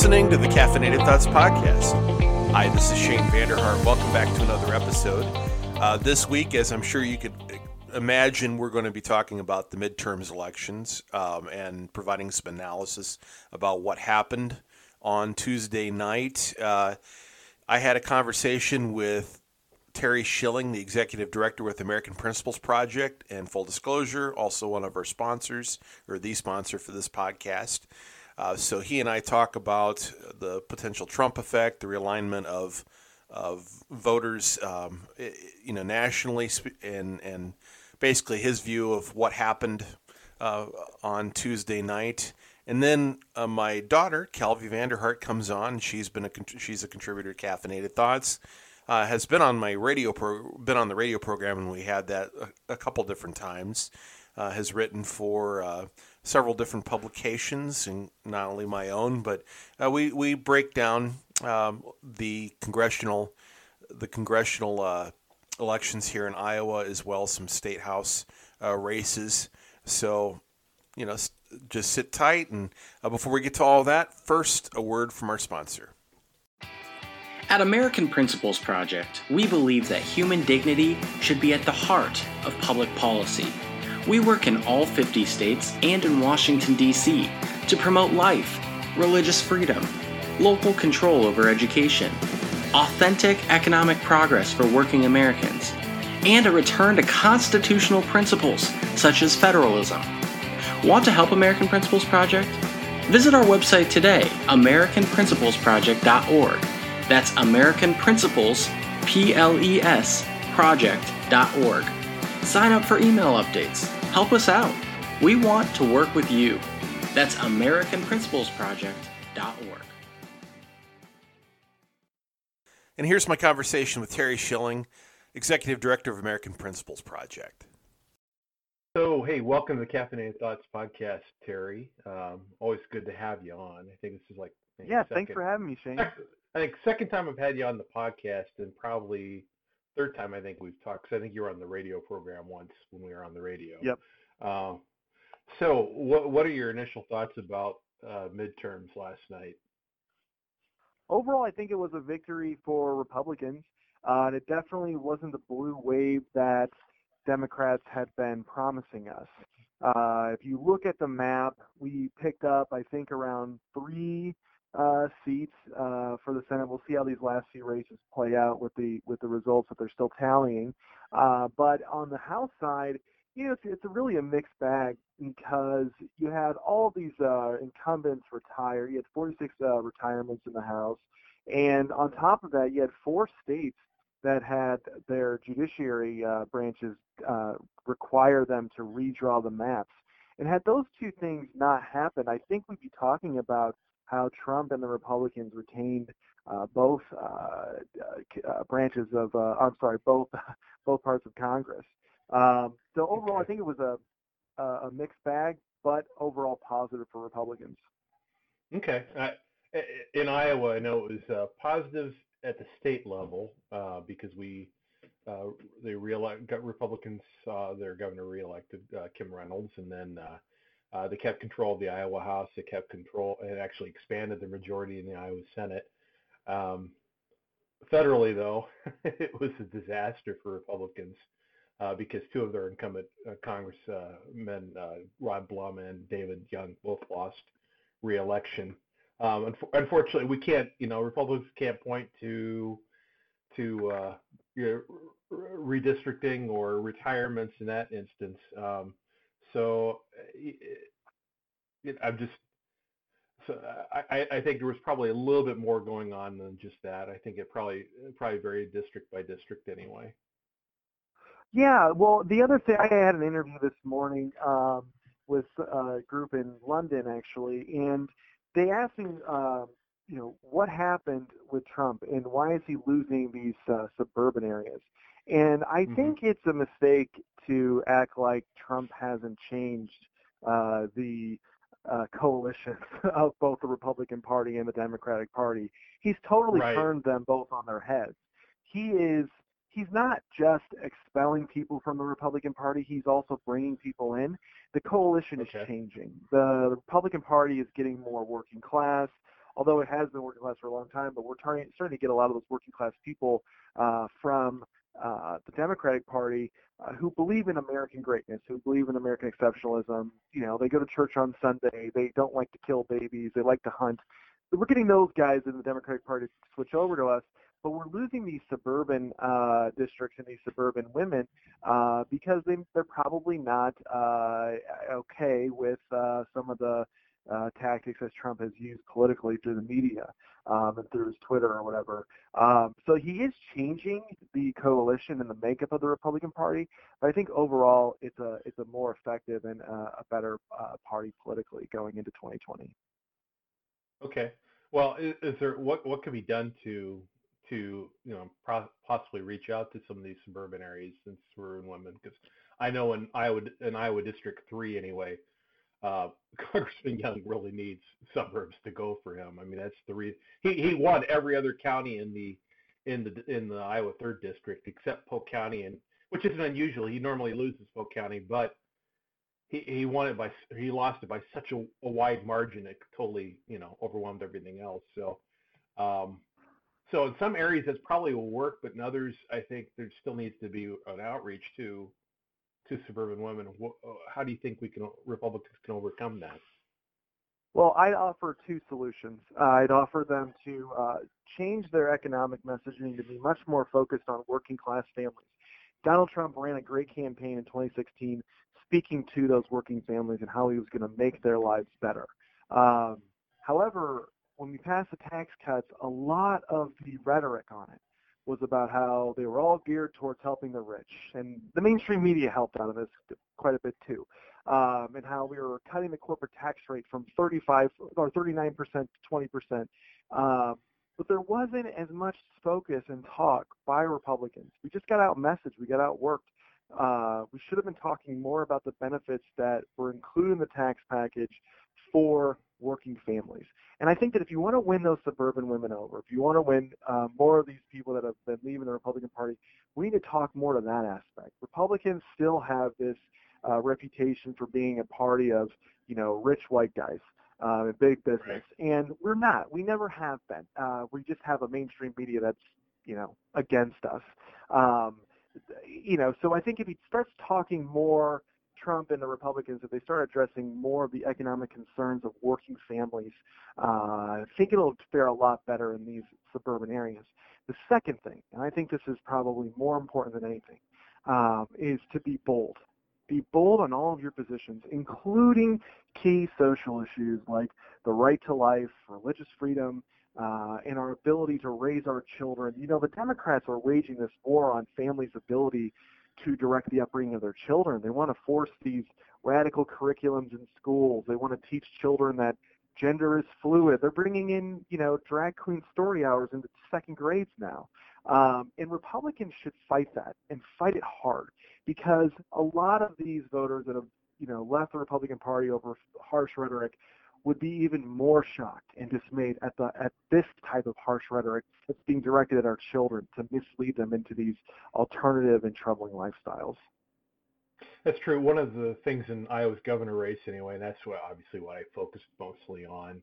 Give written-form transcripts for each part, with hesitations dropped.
listening to the Caffeinated Thoughts Podcast. Hi, this is Shane Vanderhart. Welcome back to another episode. This week, as I'm sure you could imagine, we're going to be talking about the midterms elections and providing some analysis about what happened on Tuesday night. I had a conversation with Terry Schilling, the executive director with American Principles Project, and full disclosure, also one of our sponsors, or the sponsor for this podcast. So he and I talk about the potential Trump effect, the realignment of voters, nationally, and basically his view of what happened on Tuesday night. And then my daughter, Calvi Vanderhart, comes on. She's a contributor to Caffeinated Thoughts. Has been on my been on the radio program, and we had that a couple different times. Has written for several different publications, and not only my own, but we break down the congressional elections here in Iowa, as well as some state house races. So, just sit tight. And before we get to all that, first, a word from our sponsor. At American Principles Project, we believe that human dignity should be at the heart of public policy. We work in all 50 states and in Washington, D.C. to promote life, religious freedom, local control over education, authentic economic progress for working Americans, and a return to constitutional principles such as federalism. Want to help American Principles Project? Visit our website today, AmericanPrinciplesProject.org. That's American Principles, PLES, project.org. Sign up for email updates. Help us out. We want to work with you. That's AmericanPrinciplesProject.org. And here's my conversation with Terry Schilling, Executive Director of American Principles Project. So, hey, welcome to the Caffeinated Thoughts Podcast, Terry. Always good to have you on. I think this is thanks for having me, Shane. I think second time I've had you on the podcast, and probably third time I think we've talked, because I think you were on the radio program once when we were on the radio. Yep. So what are your initial thoughts about midterms last night? Overall, I think it was a victory for Republicans. And it definitely wasn't the blue wave that Democrats had been promising us. If you look at the map, we picked up, I think, around 3 seats for the Senate. We'll see how these last few races play out with the results that they're still tallying. But on the House side, it's really a mixed bag, because you had all these incumbents retire. You had 46 retirements in the House, and on top of that, you had 4 states that had their judiciary branches require them to redraw the maps. And had those two things not happened, I think we'd be talking about how Trump and the Republicans retained both branches of, both parts of Congress. So overall, I think it was a mixed bag, but overall positive for Republicans. Okay. In Iowa, I know it was positive at the state level because Republicans their governor reelected Kim Reynolds, and then they kept control of the Iowa House. They kept control and actually expanded the majority in the Iowa Senate. Federally, though, it was a disaster for Republicans because 2 of their incumbent congressmen, Rod Blum and David Young, both lost re-election. Unfortunately, we can't, Republicans can't point to redistricting or retirements in that instance. I think there was probably a little bit more going on than just that. I think it probably varied district by district anyway. Yeah, well, the other thing, I had an interview this morning with a group in London, actually, and they asked me, what happened with Trump and why is he losing these suburban areas? And I think it's a mistake to act like Trump hasn't changed the coalition of both the Republican Party and the Democratic Party. He's totally turned them both on their heads. He's not just expelling people from the Republican Party, he's also bringing people in. The coalition is changing. The Republican Party is getting more working class. although it has been working class for a long time, but we're starting to get a lot of those working class people from the Democratic Party who believe in American greatness, who believe in American exceptionalism. They go to church on Sunday. They don't like to kill babies. They like to hunt. So we're getting those guys in the Democratic Party to switch over to us, but we're losing these suburban districts and these suburban women because they're probably not okay with some of the tactics that Trump has used politically through the media and through his Twitter or whatever. So he is changing the coalition and the makeup of the Republican Party, but I think overall it's a more effective and a better party politically going into 2020. Okay. Well, is there what could be done to possibly reach out to some of these suburban areas and suburban women? Because I know in Iowa District 3 anyway, Congressman Young really needs suburbs to go for him. I mean, that's the reason he won every other county in the Iowa 3rd District except Polk County, and which isn't unusual. He normally loses Polk County, but he lost it by such a wide margin it totally overwhelmed everything else. So in some areas this probably will work, but in others I think there still needs to be an outreach to suburban women. How do you think Republicans can overcome that? Well, I'd offer two solutions. I'd offer them to change their economic messaging to be much more focused on working class families. Donald Trump ran a great campaign in 2016 speaking to those working families and how he was going to make their lives better. However, when we passed the tax cuts, a lot of the rhetoric on it was about how they were all geared towards helping the rich. And the mainstream media helped out of this quite a bit too. And how we were cutting the corporate tax rate from 35 or 39% to 20%. But there wasn't as much focus and talk by Republicans. We just got out messaged. We got outworked. We should have been talking more about the benefits that were included in the tax package for working families. And I think that if you want to win those suburban women over, if you want to win more of these people that have been leaving the Republican Party, we need to talk more to that aspect. Republicans still have this reputation for being a party of, rich white guys in big business. Right. And we're not. We never have been. We just have a mainstream media that's, against us. So I think if he starts talking more, Trump and the Republicans, if they start addressing more of the economic concerns of working families, I think it'll fare a lot better in these suburban areas. The second thing, and I think this is probably more important than anything, is to be bold. Be bold on all of your positions, including key social issues like the right to life, religious freedom, and our ability to raise our children. The Democrats are waging this war on families' ability to direct the upbringing of their children. They want to force these radical curriculums in schools. They want to teach children that gender is fluid. They're bringing in, drag queen story hours into second grades now. And Republicans should fight that and fight it hard, because a lot of these voters that have, left the Republican Party over harsh rhetoric would be even more shocked and dismayed at this type of harsh rhetoric that's being directed at our children to mislead them into these alternative and troubling lifestyles. That's true. One of the things in Iowa's governor race, anyway, and that's obviously what I focused mostly on.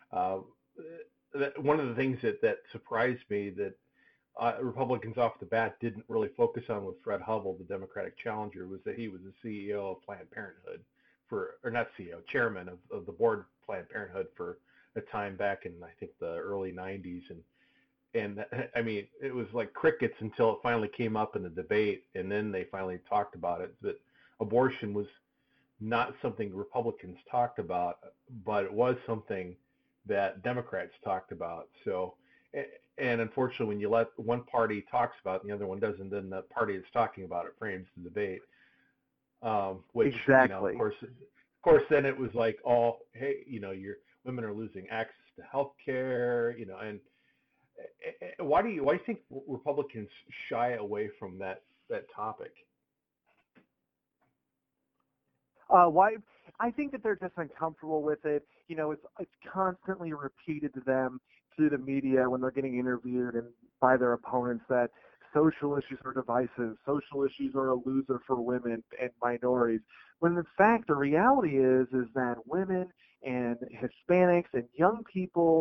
One of the things that surprised me that Republicans off the bat didn't really focus on with Fred Hubbell, the Democratic challenger, was that he was the CEO of Planned Parenthood chairman of the board of Planned Parenthood for a time back in, I think, the early 90s. And I mean, it was like crickets until it finally came up in the debate, and then they finally talked about it. That abortion was not something Republicans talked about, but it was something that Democrats talked about. So, and unfortunately, when you let one party talks about it and the other one doesn't, then the party that's talking about it frames the debate. Which, exactly. Of course, then it was like, hey, your women are losing access to health care, and why do you think Republicans shy away from that topic? Why? I think that they're just uncomfortable with it. It's constantly repeated to them through the media when they're getting interviewed and by their opponents that social issues are divisive, social issues are a loser for women and minorities. When in fact the reality is that women and Hispanics and young people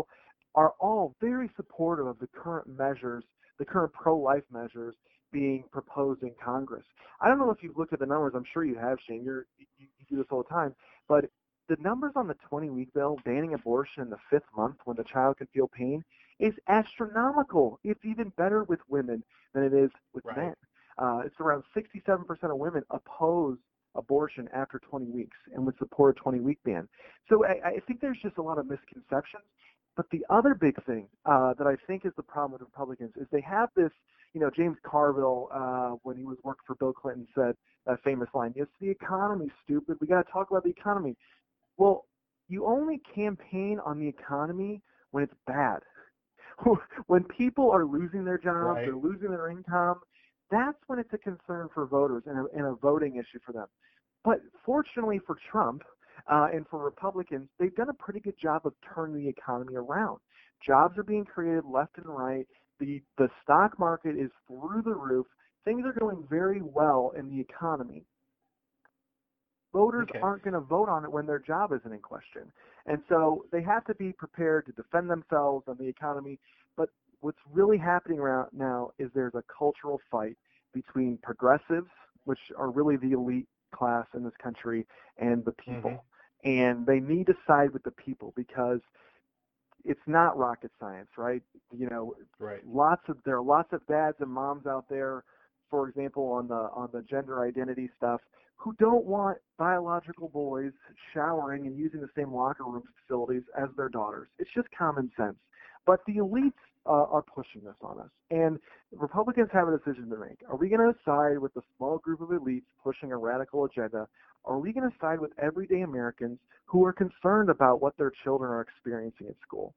are all very supportive of the current measures, the current pro-life measures being proposed in Congress. I don't know if you've looked at the numbers. I'm sure you have, Shane. You do this all the time. But the numbers on the 20-week bill banning abortion in the 5th month when the child can feel pain is astronomical. It's even better with women than it is with men. It's around 67% of women oppose abortion after 20 weeks and would support a 20-week ban. So I think there's just a lot of misconceptions. But the other big thing that I think is the problem with Republicans is they have this, James Carville, when he was working for Bill Clinton, said that famous line, "It's the economy, stupid. We got to talk about the economy." Well, you only campaign on the economy when it's bad. When people are losing their jobs, they're losing their income, that's when it's a concern for voters and a voting issue for them. But fortunately for Trump and for Republicans, they've done a pretty good job of turning the economy around. Jobs are being created left and right. The stock market is through the roof. Things are going very well in the economy. Voters aren't going to vote on it when their job isn't in question. And so they have to be prepared to defend themselves on the economy. But what's really happening right now is there's a cultural fight between progressives, which are really the elite class in this country, and the people. And they need to side with the people because it's not rocket science, right? There are lots of dads and moms out there, for example, on the gender identity stuff, who don't want biological boys showering and using the same locker room facilities as their daughters. It's just common sense. But the elites are pushing this on us. And Republicans have a decision to make. Are we going to side with the small group of elites pushing a radical agenda? Or are we going to side with everyday Americans who are concerned about what their children are experiencing at school?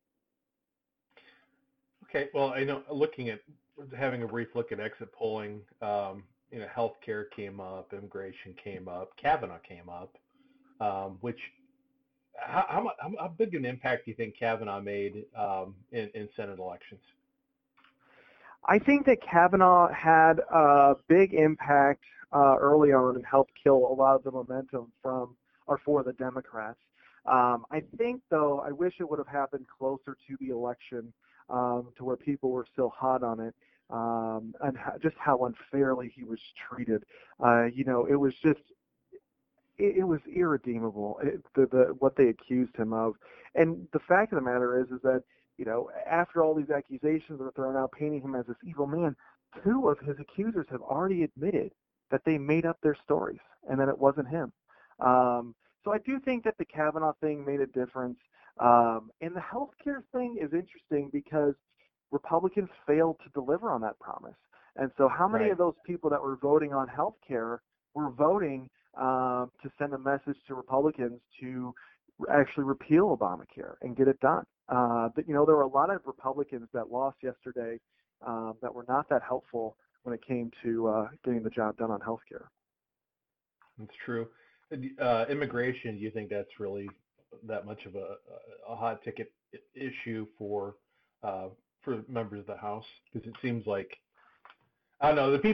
Okay, well, I know having a brief look at exit polling, healthcare came up, immigration came up, Kavanaugh came up, which how big an impact do you think Kavanaugh made in Senate elections? I think that Kavanaugh had a big impact early on and helped kill a lot of the momentum for the Democrats. I think, though, I wish it would have happened closer to the election to where people were still hot on it. And just how unfairly he was treated. It was just, it was irredeemable, what they accused him of. And the fact of the matter is that, after all these accusations were thrown out, painting him as this evil man, 2 of his accusers have already admitted that they made up their stories and that it wasn't him. So I do think that the Kavanaugh thing made a difference. And the healthcare thing is interesting because Republicans failed to deliver on that promise. And so how many of those people that were voting on health care were voting to send a message to Republicans to actually repeal Obamacare and get it done? But, there were a lot of Republicans that lost yesterday that were not that helpful when it came to getting the job done on health care. That's true. Immigration, do you think that's really that much of a hot ticket issue for members of the House? Because it seems like, I don't know, the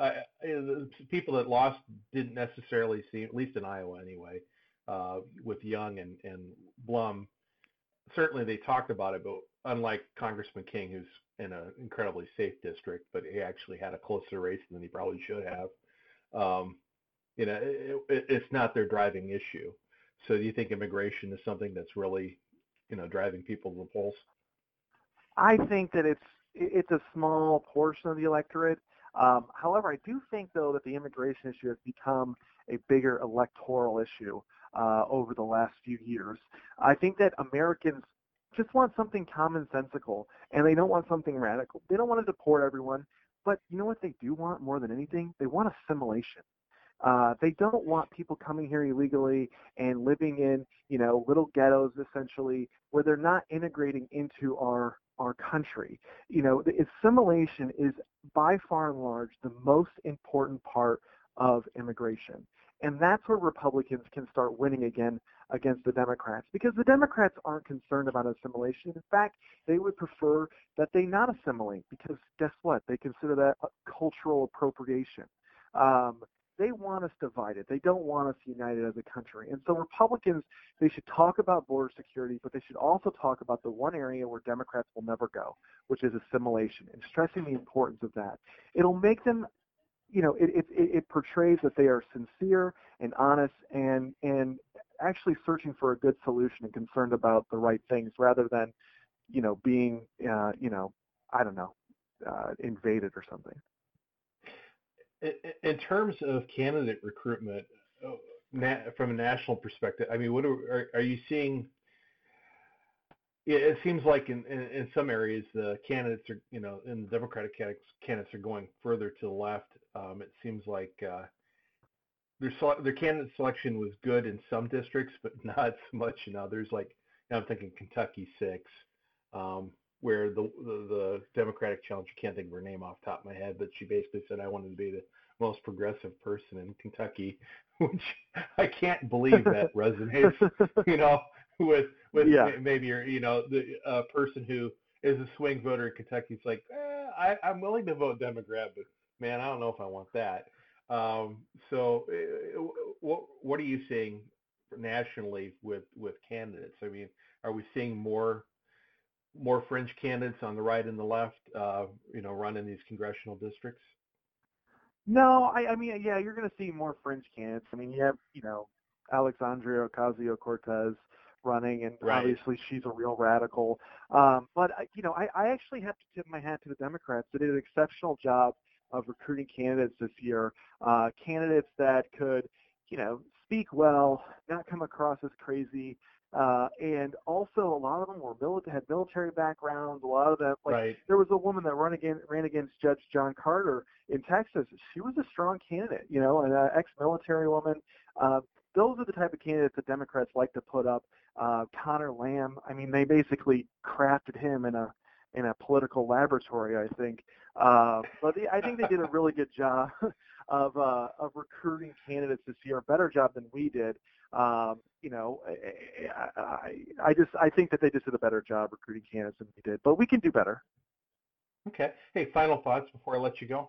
people that lost didn't necessarily seem, at least in Iowa anyway, with Young and Blum. Certainly they talked about it, but unlike Congressman King, who's in an incredibly safe district, but he actually had a closer race than he probably should have. It's not their driving issue. So do you think immigration is something that's really, driving people to the polls? I think that it's a small portion of the electorate. However, I do think, though, that the immigration issue has become a bigger electoral issue over the last few years. I think that Americans just want something commonsensical, and they don't want something radical. They don't want to deport everyone, but you know what they do want more than anything? They want assimilation. They don't want people coming here illegally and living in, little ghettos, essentially, where they're not integrating into our country. The assimilation is by far and large the most important part of immigration. And that's where Republicans can start winning again against the Democrats, because the Democrats aren't concerned about assimilation. In fact, they would prefer that they not assimilate, because guess what? They consider that a cultural appropriation. they want us divided. They don't want us united as a country. And so Republicans, they should talk about border security, but they should also talk about the one area where Democrats will never go, which is assimilation, and stressing the importance of that. It'll make them, it portrays that they are sincere and honest and actually searching for a good solution and concerned about the right things rather than, being, I don't know, invaded or something. In terms of candidate recruitment, from a national perspective, I mean, what are you seeing? It seems like in some areas the candidates are, in the Democratic candidates are going further to the left. It seems like their candidate selection was good in some districts, but not so much in others. Like I'm thinking Kentucky 6, where the Democratic challenger, can't think of her name off the top of my head, but she basically said I wanted to be the most progressive person in Kentucky, which I can't believe that resonates, with maybe the person who is a swing voter in Kentucky. It's like, I'm willing to vote Democrat, but man, I don't know if I want that. So what are you seeing nationally with candidates? I mean, are we seeing more fringe candidates on the right and the left, run in these congressional districts? No, I mean, yeah, you're going to see more fringe candidates. I mean, you have, Alexandria Ocasio-Cortez running, and right. Obviously she's a real radical. But, I actually have to tip my hat to the Democrats. They did an exceptional job of recruiting candidates this year, candidates that could, speak well, not come across as crazy, and also a lot of them had military backgrounds. A lot of them, right. There was a woman that ran against Judge John Carter in Texas. She was a strong candidate, an ex-military woman. Those are the type of candidates that Democrats like to put up. Connor Lamb, I mean, they basically crafted him in a political laboratory, I think. But I think they did a really good job of recruiting candidates this year, a better job than we did. I think that they just did a better job recruiting candidates than we did, but we can do better. Okay. Hey, final thoughts before I let you go.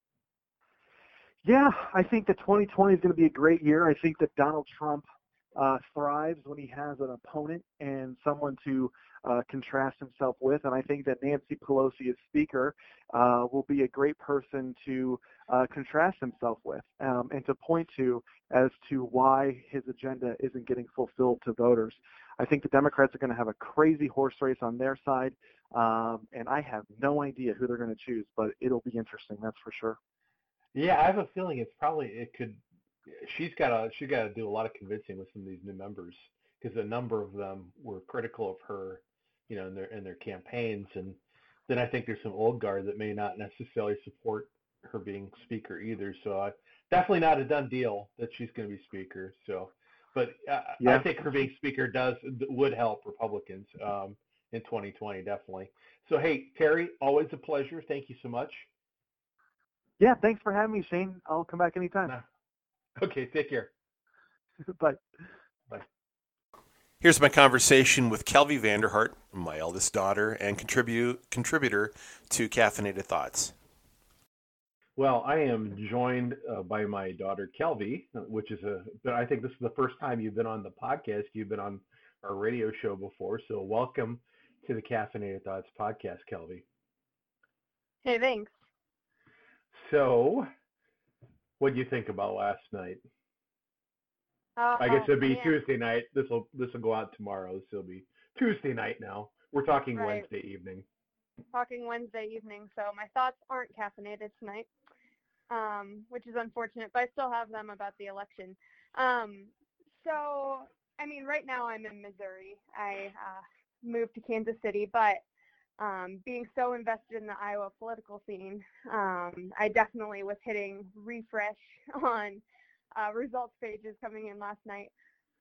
Yeah, I think that 2020 is going to be a great year. I think that Donald Trump thrives when he has an opponent and someone to contrast himself with. And I think that Nancy Pelosi as Speaker will be a great person to contrast himself with and to point to as to why his agenda isn't getting fulfilled to voters. I think the Democrats are going to have a crazy horse race on their side, and I have no idea who they're going to choose, but it'll be interesting, that's for sure. Yeah, I have a feeling she's got to do a lot of convincing with some of these new members, because a number of them were critical of her, in their campaigns, and then I think there's some old guard that may not necessarily support her being Speaker either. So definitely not a done deal that she's going to be Speaker. So, but I think her being Speaker would help Republicans in 2020, definitely. So hey, Terry, always a pleasure. Thank you so much. Yeah, thanks for having me, Shane. I'll come back anytime. Okay, take care. Bye. Bye. Here's my conversation with Kelvie Vanderhart, my eldest daughter and contributor to Caffeinated Thoughts. Well, I am joined by my daughter, Kelvie, I think this is the first time you've been on the podcast. You've been on our radio show before, so welcome to the Caffeinated Thoughts podcast, Kelvie. Hey, thanks. So, what do you think about last night? I guess it'd be Tuesday night. This will go out tomorrow. This will be Tuesday night now. We're talking right. Wednesday evening. Talking Wednesday evening, so my thoughts aren't caffeinated tonight, which is unfortunate, but I still have them about the election. So, I mean, right now I'm in Missouri. I moved to Kansas City, but being so invested in the Iowa political scene, I definitely was hitting refresh on results pages coming in last night.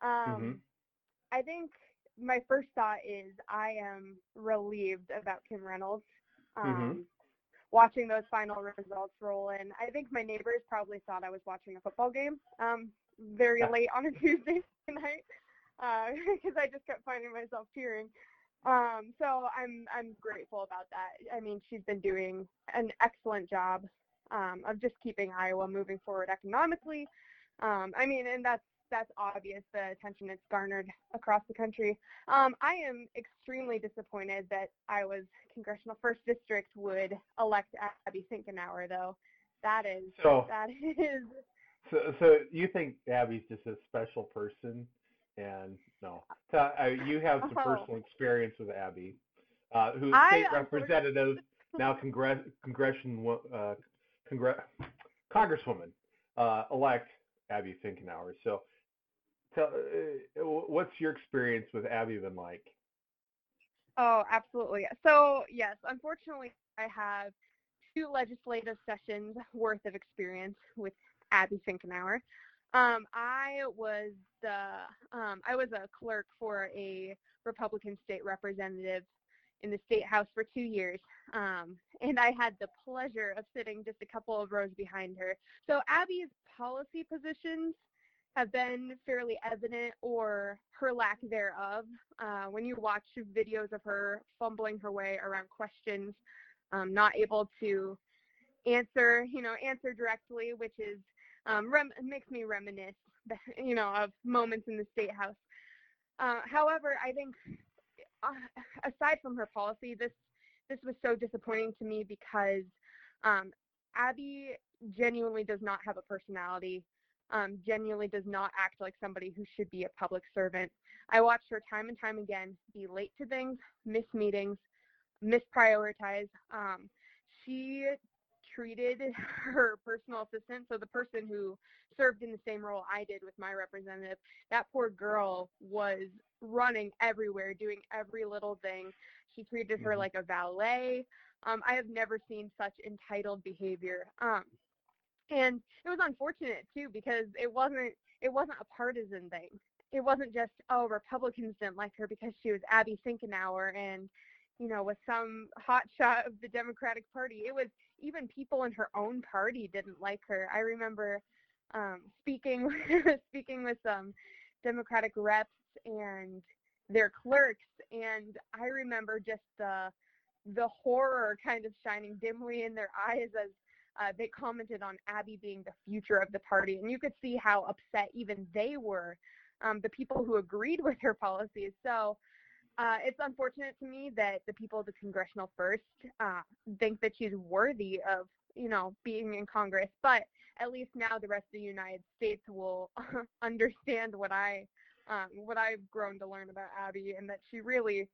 I think my first thought is I am relieved about Kim Reynolds. Watching those final results roll in, I think my neighbors probably thought I was watching a football game very late on a Tuesday night because I just kept finding myself cheering. So I'm grateful about that. I mean, she's been doing an excellent job of just keeping Iowa moving forward economically. And that's obvious, the attention it's garnered across the country. I am extremely disappointed that Iowa's Congressional 1st District would elect Abby Finkenauer, though. That is. So you think Abby's just a special person? And no, you have some personal experience with Abby, who's state representative, now Congresswoman elect Abby Finkenauer. So, what's your experience with Abby been like? Oh, absolutely. So yes, unfortunately, I have 2 legislative sessions worth of experience with Abby Finkenauer. I was a clerk for a Republican state representative in the state house for 2 years, and I had the pleasure of sitting just a couple of rows behind her. So Abby's policy positions have been fairly evident, or her lack thereof, when you watch videos of her fumbling her way around questions, not able to answer directly, which is makes me reminisce, of moments in the state house. However, I think aside from her policy, this was so disappointing to me because Abby genuinely does not have a personality, genuinely does not act like somebody who should be a public servant. I watched her time and time again be late to things, miss meetings, misprioritize. She treated her personal assistant, so the person who served in the same role I did with my representative, that poor girl was running everywhere, doing every little thing. She treated her like a valet. I have never seen such entitled behavior. And it was unfortunate too, because it wasn't a partisan thing. It wasn't just, Republicans didn't like her because she was Abby Finkenauer and, was some hotshot of the Democratic Party. It was even people in her own party didn't like her. I remember speaking with some Democratic reps and their clerks, and I remember just the horror kind of shining dimly in their eyes as they commented on Abby being the future of the party. And you could see how upset even they were, the people who agreed with her policies. So it's unfortunate to me that the people of the Congressional First think that she's worthy of, being in Congress. But at least now the rest of the United States will understand what I've grown to learn about Abby, and that she really,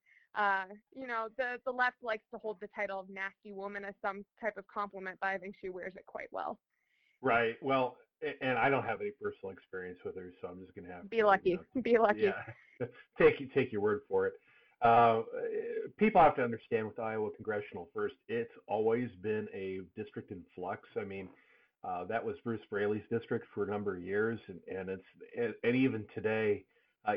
the left likes to hold the title of nasty woman as some type of compliment, but I think she wears it quite well. Right. Well, and I don't have any personal experience with her, so I'm just going to have to be lucky. Be lucky. Yeah. Take your word for it. People have to understand with Iowa Congressional First, it's always been a district in flux. I mean, that was Bruce Braley's district for a number of years, and even today,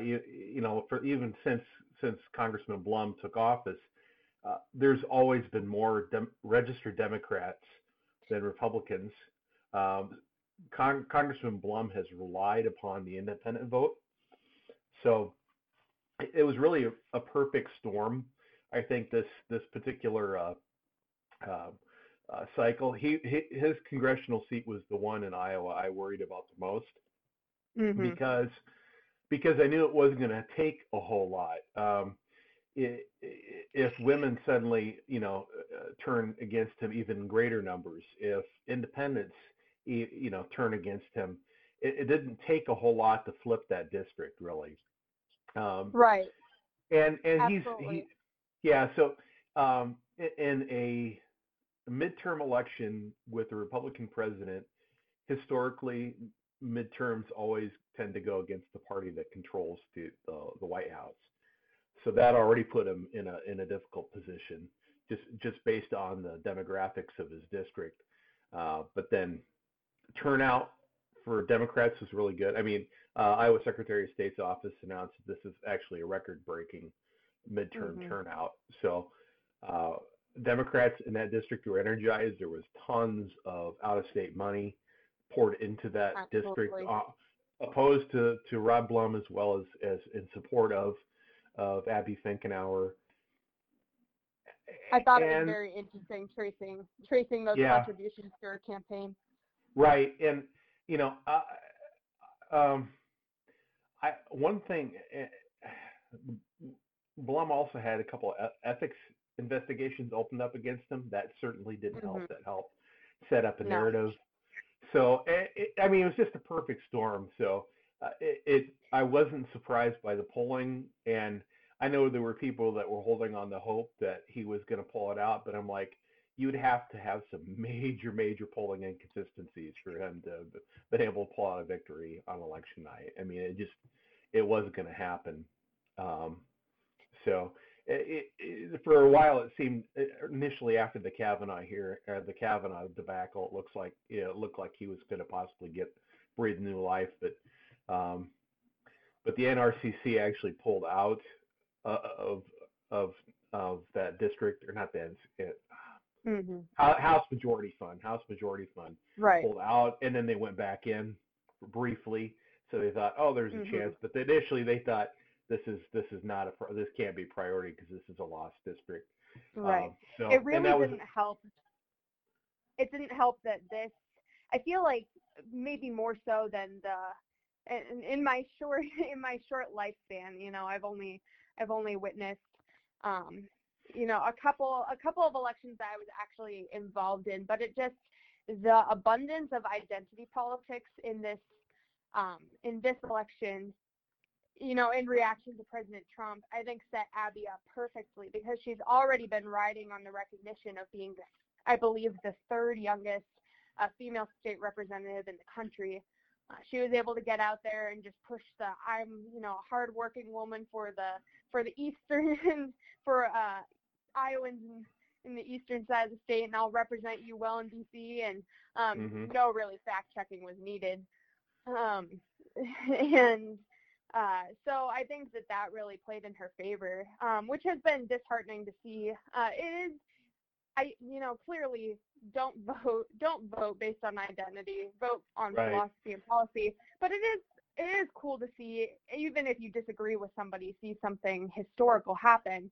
even since Congressman Blum took office, there's always been more registered Democrats than Republicans. Congressman Blum has relied upon the independent vote, so it was really a perfect storm. I think this particular cycle, his congressional seat was the one in Iowa I worried about the most, because I knew it wasn't going to take a whole lot. If women suddenly, turn against him even greater numbers, if independents, turn against him, it didn't take a whole lot to flip that district, really. Right. And Absolutely. So in a midterm election with a Republican president, historically, midterms always tend to go against the party that controls the White House. So that already put him in a difficult position, just based on the demographics of his district. But then turnout for Democrats was really good. I mean, Iowa Secretary of State's office announced that this is actually a record-breaking midterm turnout. So Democrats in that district were energized. There was tons of out-of-state money poured into that district, opposed to Rob Blum, as well as in support of Abby Finkenauer. I thought it was and very interesting tracing those yeah, contributions to her campaign. right. And you know, um, one thing, Blum also had a couple of ethics investigations opened up against him. That certainly didn't help. Hmm. That helped set up a No. narrative. So, I mean, it was just a perfect storm. So, I wasn't surprised by the polling, and I know there were people that were holding on to hope that he was going to pull it out, but I'm like, you'd have to have some major polling inconsistencies for him to been able to pull out a victory on election night. I mean, it wasn't going to happen. Um, so for a while, it seemed initially after the the Kavanaugh debacle, it looked like he was going to possibly breathe new life, um, but the NRCC actually pulled out of of of that district, or not that Hmm. House Majority Fund Right. pulled out, and then they went back in briefly. So they thought, oh, there's a Hmm. chance, but initially they thought this not this can't be a priority because this is a lost district. Right. So It and really that was didn't help. It didn't help that this. I feel like maybe more so than in my short in my short lifespan. I've only witnessed um, a couple of elections that I was actually involved in, but it just the abundance of identity politics in this election, in reaction to President Trump, I think set Abby up perfectly because she's already been riding on the recognition of being, I believe, the third youngest female state representative in the country. She was able to get out there and just push I'm, a hardworking woman for the eastern, for Iowans in the eastern side of the state, and I'll represent you well in D.C. And no really fact checking was needed. Um, and so I think that really played in her favor, which has been disheartening to see. It is, clearly don't vote based on identity, vote on right. philosophy and policy. But it is cool to see, even if you disagree with somebody, see something historical happen.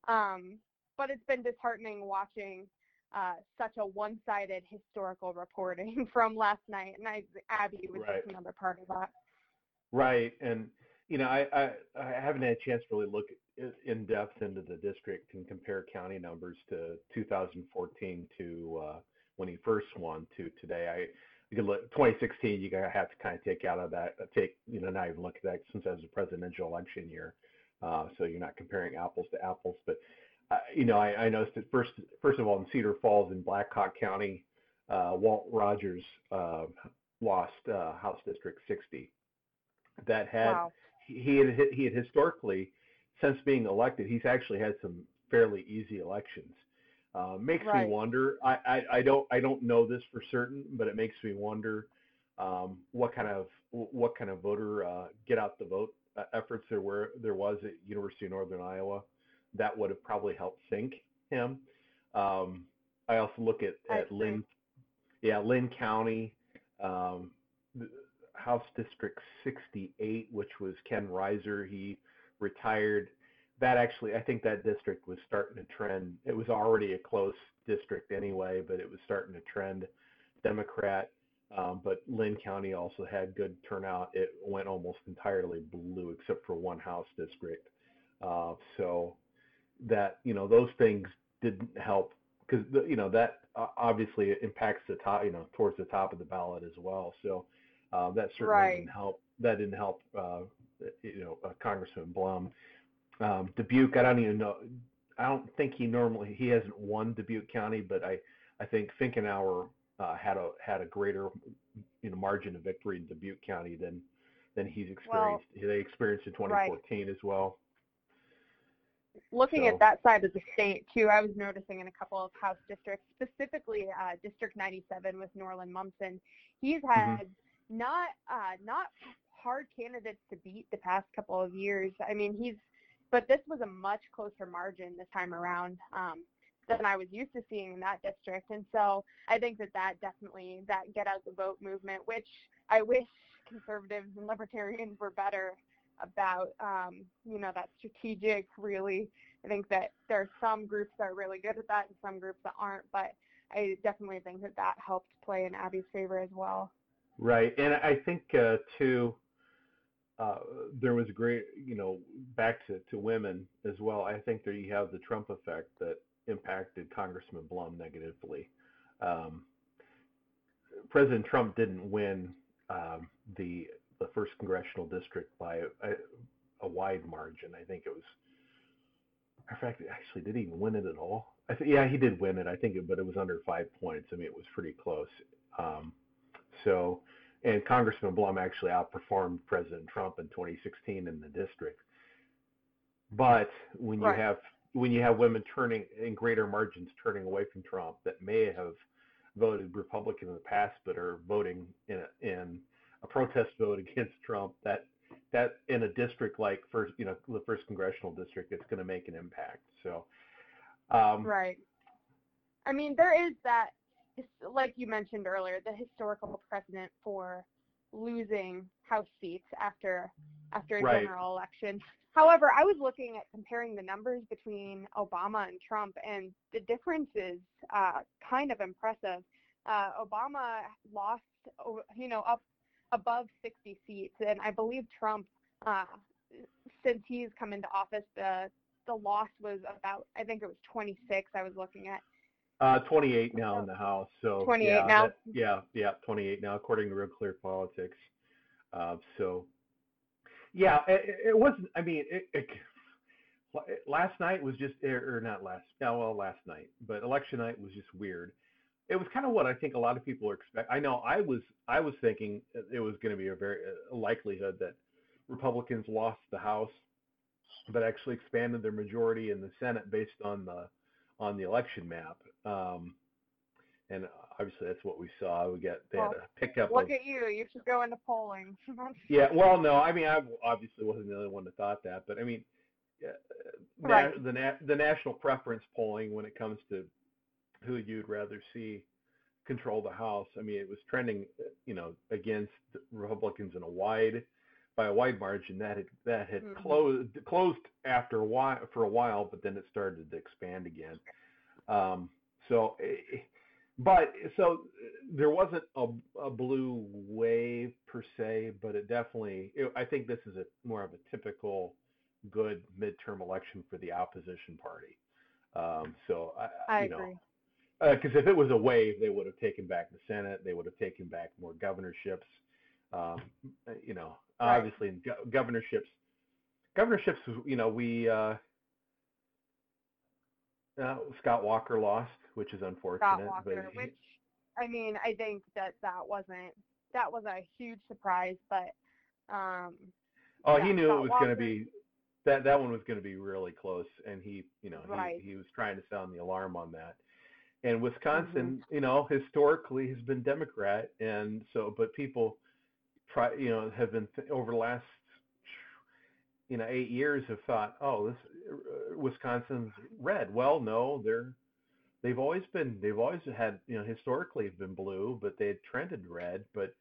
But it's been disheartening watching such a one-sided historical reporting from last night, and Abby was Right. just another part of that. Right, and I haven't had a chance to really look in depth into the district and compare county numbers to 2014 to when he first won to today. You could look 2016. You gotta have to kind of take out of that, not even look at that since that was a presidential election year, so you're not comparing apples to apples. But I noticed that first of all in Cedar Falls in Blackhawk County, Walt Rogers lost House District 60. That had Wow. he had historically, since being elected, he's actually had some fairly easy elections. Makes me Right. wonder. I don't know this for certain, but it makes me wonder what kind of voter get out the vote efforts there was at University of Northern Iowa that would have probably helped sink him. I also look at Lynn County. Um, House District 68, which was Ken Reiser. He retired. That actually, I think that district was starting to trend. It was already a close district anyway, but it was starting to trend Democrat. But Lynn County also had good turnout. It went almost entirely blue except for one House district. So that, those things didn't help because, that obviously impacts the top, towards the top of the ballot as well. So that certainly didn't help. That didn't help, Congressman Blum. Dubuque, I don't even know. I don't think he hasn't won Dubuque County, but I think Finkenauer had a greater margin of victory in Dubuque County than he's experienced. They experienced in 2014 as well. Looking at that side of the state too, I was noticing in a couple of House districts, specifically District 97 with Norland Munson, he's had not hard candidates to beat the past couple of years. I mean, but this was a much closer margin this time around than I was used to seeing in that district. And so I think that definitely, that get out the vote movement, which I wish conservatives and libertarians were better about, that strategic, really I think that there are some groups that are really good at that and some groups that aren't, but I definitely think that that helped play in Abby's favor as well. Right, and I think too, there was a great, back to women as well. I think that you have the Trump effect that impacted Congressman Blum negatively. Um, President Trump didn't win the first congressional district by a wide margin. I think it was. In fact, actually, did he even win it at all? Yeah, he did win it. I think, but it was under 5 points. I mean, it was pretty close. Um, so, and Congressman Blum actually outperformed President Trump in 2016 in the district. But when you have women turning in greater margins, turning away from Trump that may have voted Republican in the past, but are voting in a protest vote against Trump, that in a district like the first congressional district, it's going to make an impact. So, right. I mean, there is that, like you mentioned earlier, the historical precedent for losing House seats after a general election. However, I was looking at comparing the numbers between Obama and Trump, and the difference is kind of impressive. Obama lost, up above 60 seats, and I believe Trump, since he's come into office, the loss was about, I think it was 26. I was looking at 28 now in the House. So 28 now. 28 now, according to Real Clear Politics. So yeah, it wasn't. I mean, last night was just, or not last. Last night, but election night was just weird. It was kind of what I think a lot of people are expecting. I know I was thinking it was going to be a very likelihood that Republicans lost the House, but actually expanded their majority in the Senate based on the election map. And obviously that's what we saw. They had a pickup. Look at you! You should go into polling. Yeah. Well, no. I mean, I obviously wasn't the only one that thought that, but I mean, the national preference polling when it comes to who you'd rather see control the House. I mean, it was trending, against Republicans by a wide margin. That had closed after for a while, but then it started to expand again. So there wasn't a blue wave per se, but it definitely. I think this is more of a typical good midterm election for the opposition party. So I agree. Because if it was a wave, they would have taken back the Senate. They would have taken back more governorships. Obviously, governorships. We Scott Walker lost, which is unfortunate. Scott Walker, which I mean, I think that was a huge surprise, but he knew it was going to be that one was going to be really close, and he was trying to sound the alarm on that. And Wisconsin, historically has been Democrat, and so, but people have been over the last, 8 years have thought, oh, this Wisconsin's red. Well, no, they've always had, historically have been blue, but they had trended red, but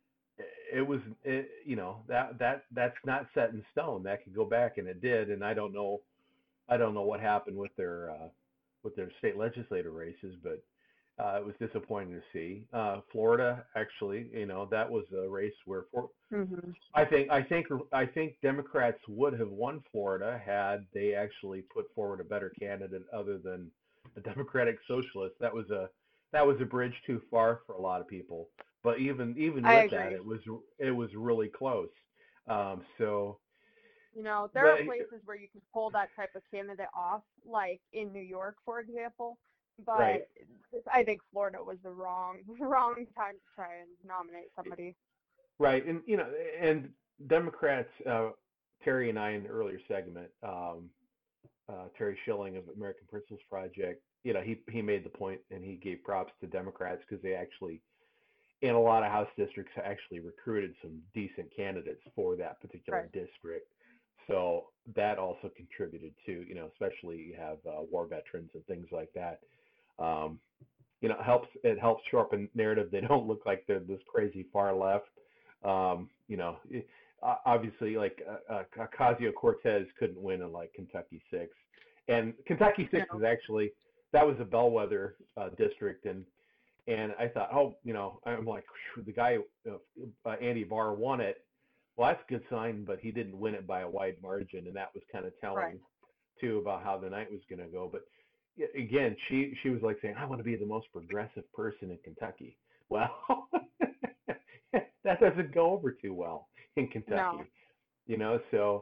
that's not set in stone. That could go back, and it did, and I don't know what happened with their state legislative races, but it was disappointing to see. Florida, actually, that was a race where I think Democrats would have won Florida had they actually put forward a better candidate other than a Democratic socialist. That was a bridge too far for a lot of people. But even with that, it was really close. So. There are places where you can pull that type of candidate off, like in New York, for example. But right. I think Florida was the wrong time to try and nominate somebody. Right, and and Democrats, Terry and I in the earlier segment, Terry Schilling of American Principles Project, he made the point and he gave props to Democrats because they actually, in a lot of House districts, actually recruited some decent candidates for that particular district. So that also contributed to, especially you have war veterans and things like that. It helps shore up a narrative. They don't look like they're this crazy far left. Obviously, like Ocasio-Cortez couldn't win in like Kentucky 6, And Kentucky 6 No. is actually, that was a bellwether district, and I thought, oh, I'm like, the guy, Andy Barr won it. Well, that's a good sign, but he didn't win it by a wide margin, and that was kind of telling Right. too about how the night was going to go. But again, she was like saying, I want to be the most progressive person in Kentucky. Well, that doesn't go over too well in Kentucky, No. So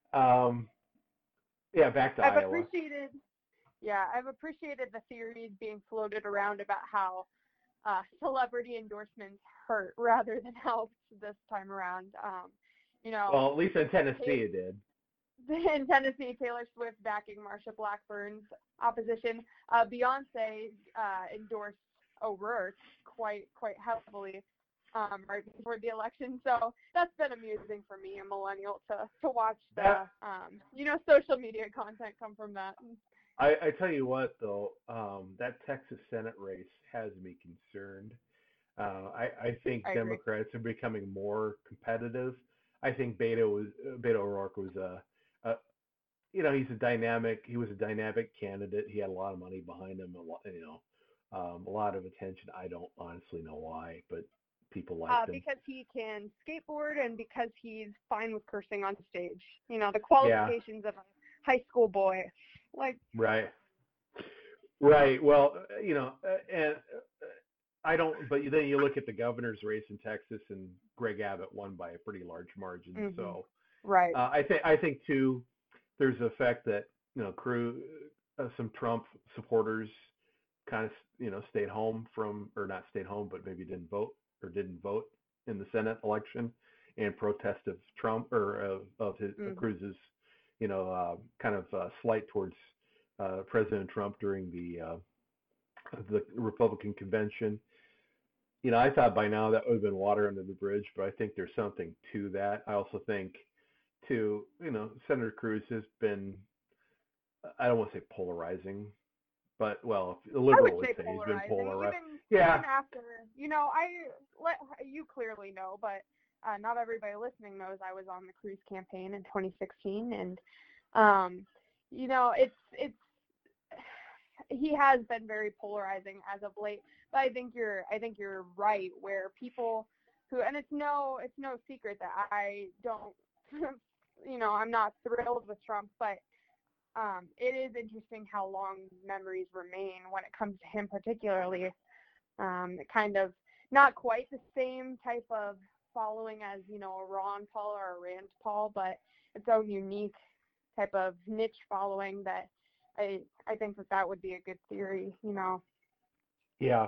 yeah, back to Iowa. I've appreciated the theories being floated around about how celebrity endorsements hurt rather than helped this time around. Well, at least in Tennessee it did. In Tennessee, Taylor Swift backing Marsha Blackburn's opposition. Beyonce endorsed O'Rourke quite heavily right before the election. So that's been amusing for me, a millennial, to watch the social media content come from that. I tell you what, though, that Texas Senate race has me concerned. I think Democrats are becoming more competitive. I think Beto O'Rourke was he was a dynamic candidate. He had a lot of money behind him, a lot of attention. I don't honestly know why, but people liked him. Because he can skateboard and because he's fine with cursing on stage. The qualifications of a high school boy. Right. Well, and I don't. But then you look at the governor's race in Texas, and Greg Abbott won by a pretty large margin. Mm-hmm. So, right. I think too, there's the fact that some Trump supporters kind of stayed home or not stayed home, but maybe didn't vote in the Senate election in protest of Trump or of his Cruz's kind of slight towards President Trump during the Republican convention. I thought by now that would have been water under the bridge, but I think there's something to that. I also think, too, Senator Cruz has been, I don't want to say polarizing, but, well, a liberal would say he's been polarized. Even after, you clearly know, but not everybody listening knows I was on the Cruz campaign in 2016, and it's he has been very polarizing as of late. But I think you're right, where people who, and it's no secret that I don't, I'm not thrilled with Trump, but it is interesting how long memories remain when it comes to him, particularly. Kind of not quite the same type of following as a Ron Paul or a Rand Paul, but its own unique type of niche following that I think that would be a good theory. Yeah.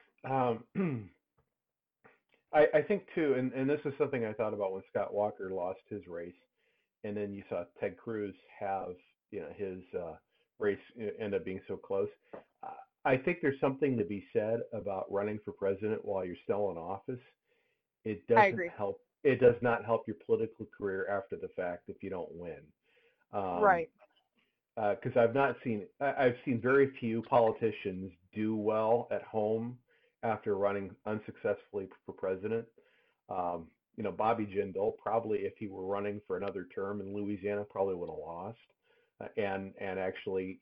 I think too, and this is something I thought about when Scott Walker lost his race, and then you saw Ted Cruz have his race end up being so close. I think there's something to be said about running for president while you're still in office. It doesn't help. It does not help your political career after the fact if you don't win. Right. Because I've seen very few politicians do well at home after running unsuccessfully for president. Bobby Jindal, probably if he were running for another term in Louisiana, probably would have lost. And actually,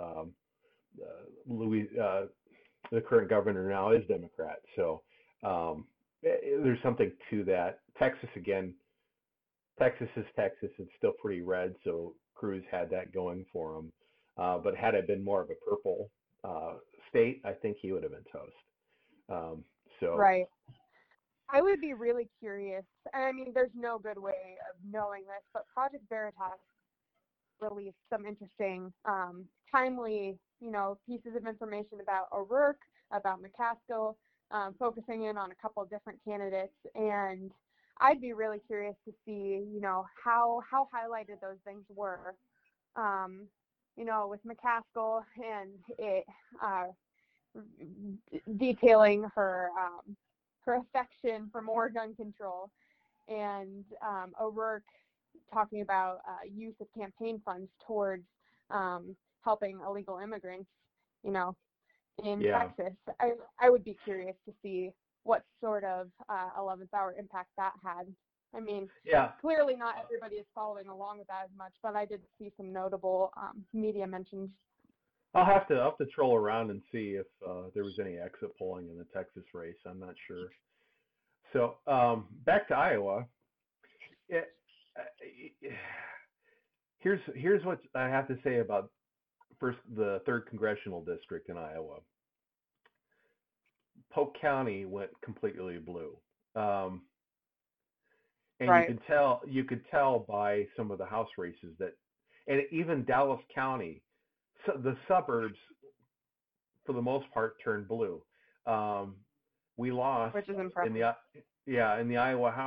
the current governor now is Democrat. So there's something to that. Texas again. Texas is Texas. It's still pretty red, so Cruz had that going for him. But had it been more of a purple state, I think he would have been toast. Right. I would be really curious. I mean, there's no good way of knowing this, but Project Veritas released some interesting, timely, pieces of information about O'Rourke, about McCaskill, focusing in on a couple of different candidates. And I'd be really curious to see, how highlighted those things were, with McCaskill and it detailing her affection for more gun control, and O'Rourke talking about use of campaign funds towards helping illegal immigrants, in Texas. I would be curious to see what sort of 11th hour impact that had. I mean, Yeah, clearly not everybody is following along with that as much, but I did see some notable media mentions. I'll have to troll around and see if there was any exit polling in the Texas race. I'm not sure. So back to Iowa. It, here's what I have to say about the third congressional district in Iowa. Polk County went completely blue, and Right. you could tell by some of the House races that, and even Dallas County, so the suburbs for the most part turned blue. We lost Which is in impressive. in the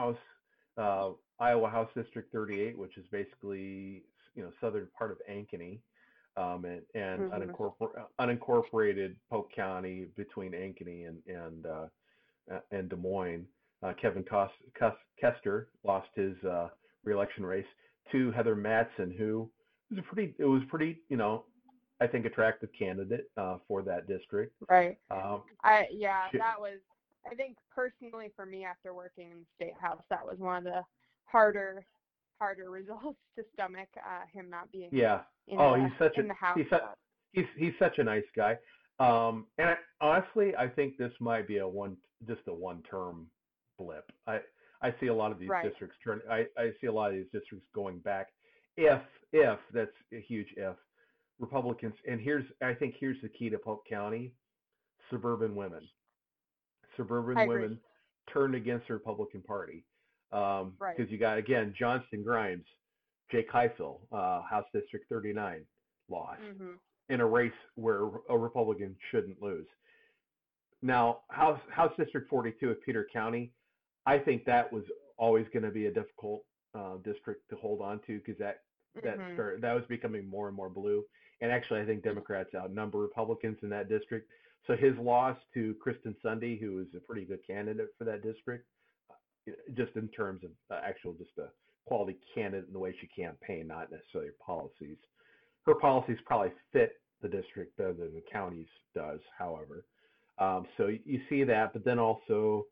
Iowa House District 38, which is basically southern part of Ankeny, and unincorporated Polk County between Ankeny and Des Moines. Kevin Kester lost his reelection race to Heather Mattson, who was a pretty I think attractive candidate for that district. Right. She, That was, I think personally for me after working in the state house, that was one of the harder results to stomach, him not being in the house. He's such a nice guy. And honestly, I think this might be just a one-term blip. I see a lot of these districts I see a lot of these districts going back if that's a huge if Republicans, and I think here's the key to Polk County: suburban women. Suburban women turned against the Republican Party because you got, again, Johnston Grimes, Jake Heifel, House District 39 lost in a race where a Republican shouldn't lose. Now, House District 42 of Peter County, I think that was always going to be a difficult district to hold on to because that was becoming more and more blue. And actually, I think Democrats outnumber Republicans in that district. So his loss to Kristen Sunday, who is a pretty good candidate for that district, just in terms of just a quality candidate in the way she campaigned, not necessarily her policies. Her policies probably fit the district better than the county's does, however. So you see that, but then also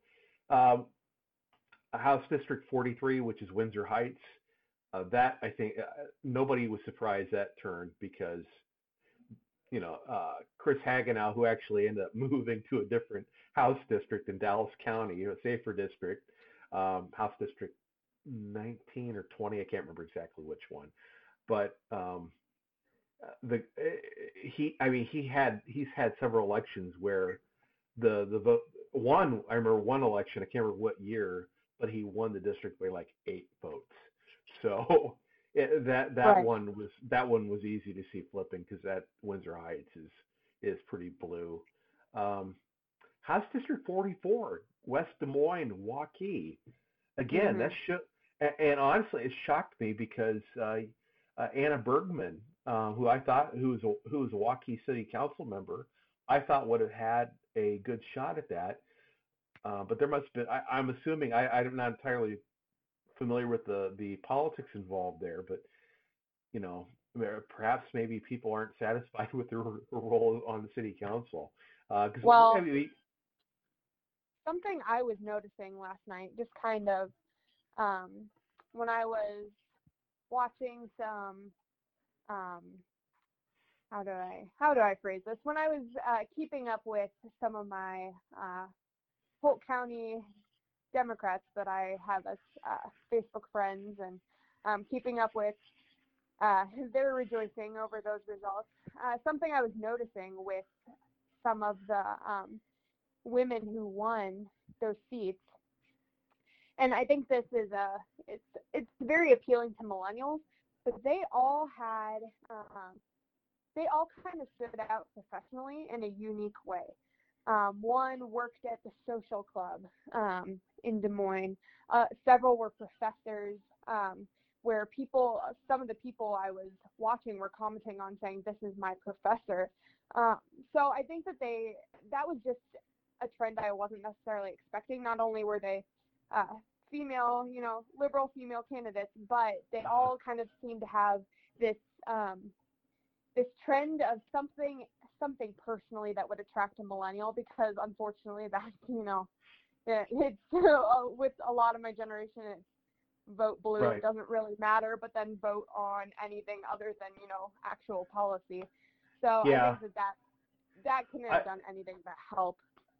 House District 43, which is Windsor Heights. That, I think, nobody was surprised that turned because, Chris Hagenow, who actually ended up moving to a different House district in Dallas County, a safer district, House District 19 or 20, I can't remember exactly which one, but he's had several elections where the vote I remember one election, I can't remember what year, but he won the district by like 8 votes. So that one was easy to see flipping because that Windsor Heights is pretty blue. House District 44, West Des Moines, Waukee. Again, and honestly, it shocked me because Anna Bergman, who was a Waukee City Council member, I thought would have had a good shot at that. But there must have been. I'm assuming I'm not entirely familiar with the politics involved there, but perhaps maybe people aren't satisfied with their role on the city council. Something I was noticing last night, just kind of when I was watching some, how do I phrase this? When I was keeping up with some of my Polk County Democrats that I have as Facebook friends, and keeping up with, they're rejoicing over those results. Something I was noticing with some of the women who won those seats, and I think this is it's very appealing to millennials, but they all kind of stood out professionally in a unique way. One worked at the social club in Des Moines. Several were professors, where some of the people I was watching were commenting on saying, "This is my professor." So I think that was just a trend I wasn't necessarily expecting. Not only were they female, liberal female candidates, but they all kind of seemed to have this trend of something personally that would attract a millennial, because unfortunately that's, it's with a lot of my generation, vote blue. Right. It doesn't really matter, but then vote on anything other than, actual policy. So Yeah. I think that couldn't have done anything but help.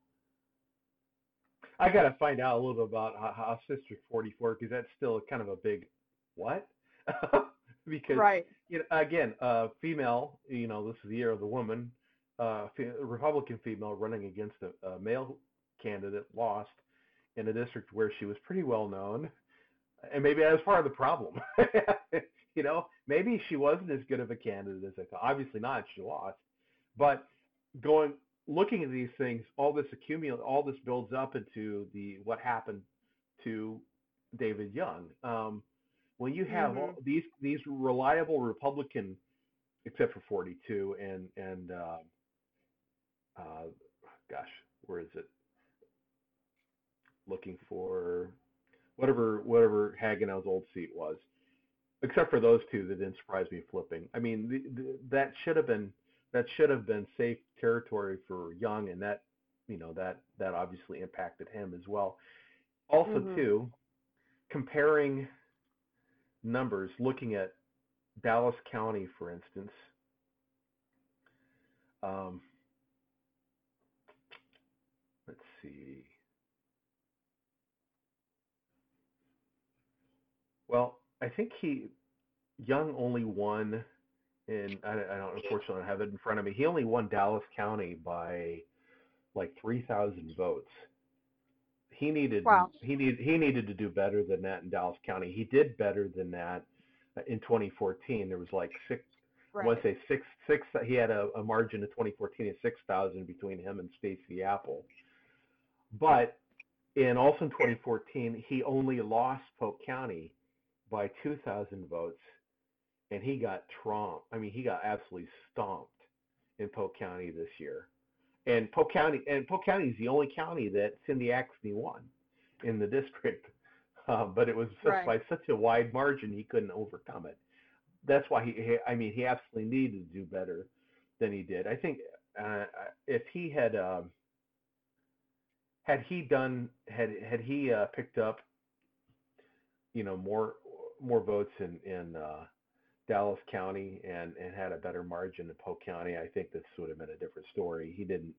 I got to find out a little bit about House District 44 because that's still kind of a big what? Because, Right. again, female, this is the year of the woman, Republican female running against a male candidate lost in a district where she was pretty well known. And maybe that was part of the problem. Maybe she wasn't as good of a candidate as I thought. Obviously not, she lost. But looking at these things, all this builds up into what happened to David Young. When you have all these reliable Republican, except for 42 and where is it? Looking for whatever Hagenau's old seat was, except for those two that didn't surprise me flipping. I mean, that should have been safe territory for Young, and that obviously impacted him as well. Also, too, comparing numbers, looking at Dallas County, for instance. Let's see. Well, I think Young only won, and I don't unfortunately have it in front of me. He only won Dallas County by like 3,000 votes. He needed to do better than that in Dallas County. He did better than that in 2014. There was like six. Right. I want to say six. He had a margin of 2014 of 6,000 between him and Stacey Apple. But in 2014, he only lost Polk County by 2,000 votes, and he got trumped. I mean, he got absolutely stomped in Polk County this year. And Polk County is the only county that Cindy Axne won in the district, but it was by such a wide margin he couldn't overcome it. That's why he absolutely needed to do better than he did. I think if he had picked up more votes in Dallas County and had a better margin in Polk County, I think this would have been a different story. He didn't.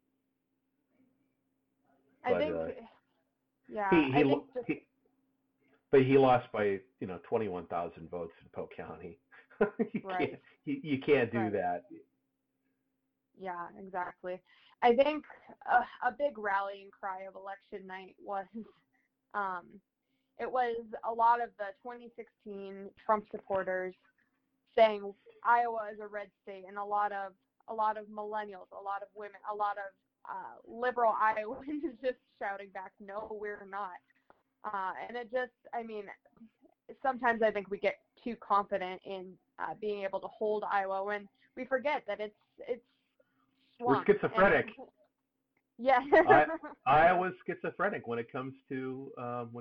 But he lost by 21,000 votes in Polk County. You can't do that. Yeah, exactly. I think a big rallying cry of election night was it was a lot of the 2016 Trump supporters saying Iowa is a red state, and a lot of millennials, a lot of women, a lot of liberal Iowans just shouting back, "No, we're not." And it just, sometimes I think we get too confident in being able to hold Iowa when we forget that it's swamp. We're schizophrenic. Yeah. Iowa's schizophrenic when it comes to